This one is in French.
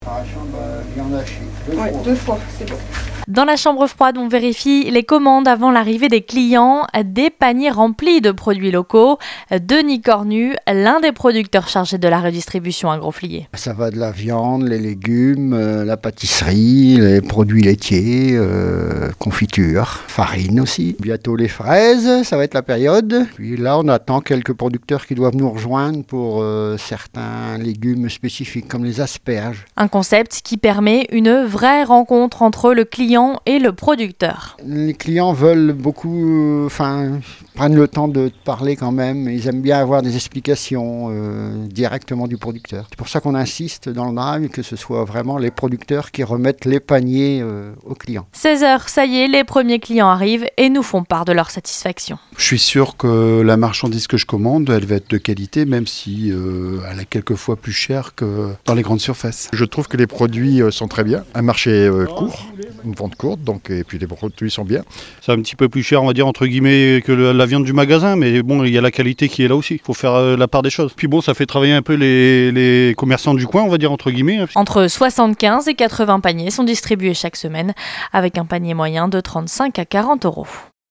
Viande hachée, Deux fois, c'est bon. Dans la chambre froide, on vérifie les commandes avant l'arrivée des clients. Des paniers remplis de produits locaux. Denis Cornu, l'un des producteurs chargés de la redistribution à Grosflier. Ça va de la viande, les légumes, la pâtisserie, les produits laitiers, confiture, farine aussi. Bientôt les fraises, ça va être la période. Puis là, on attend quelques producteurs qui doivent nous rejoindre pour certains légumes spécifiques comme les asperges. Un concept qui permet une vraie rencontre entre le client et le producteur. Les clients veulent beaucoup, prennent le temps de parler quand même. Ils aiment bien avoir des explications directement du producteur. C'est pour ça qu'on insiste dans le drive que ce soit vraiment les producteurs qui remettent les paniers aux clients. 16h, ça y est, les premiers clients arrivent et nous font part de leur satisfaction. Je suis sûr que la marchandise que je commande, elle va être de qualité, même si elle est quelquefois plus chère que dans les grandes surfaces. Je trouve que les produits sont très bien. Un marché court, une vente courte, et puis les produits sont bien. C'est un petit peu plus cher, on va dire, entre guillemets, que la viande du magasin, mais bon, il y a la qualité qui est là aussi. Il faut faire la part des choses. Puis bon, ça fait travailler un peu les commerçants du coin, on va dire, entre guillemets. Entre 75 et 80 paniers sont distribués chaque semaine, avec un panier moyen de 35 à 40 euros.